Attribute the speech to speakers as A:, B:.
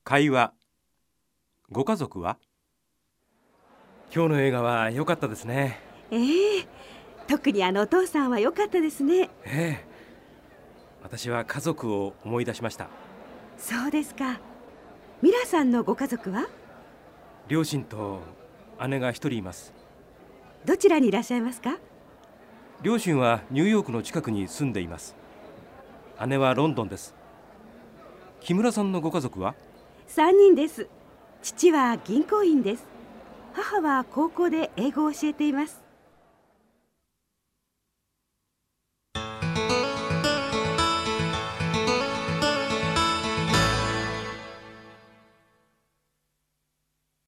A: 会話。ご家族は？
B: 今日の映画は良かったですね。
C: 特にお父さんは良かったですね。
B: 私は家族を思い出しました。
C: そうですか。ミラさんのご家族は？
B: 両親と姉が一人います。
C: どちらにいらっしゃいますか？
B: 両親はニューヨークの近くに住んでいます。姉はロンドンです。木村さんのご家族は
C: ？3人です。父は銀行員です。母は高校で英語を教えています。